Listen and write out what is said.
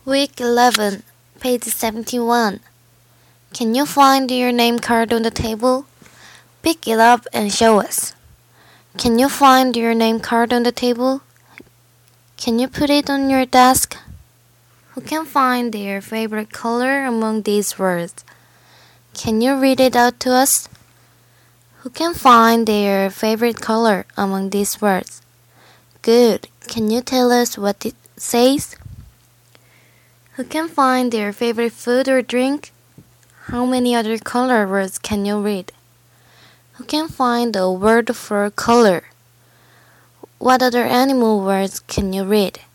Week 11, page 71. Can you find your name card on the table? Pick it up and show us. Can you find your name card on the table? Can you put it on your desk? Who can find their favorite color among these words? Can you read it out to us? Who can find their favorite color among these words? Good. Can you tell us what it says? Who can find their favorite food or drink? How many other color words can you read? Who can find the word for color? What other animal words can you read?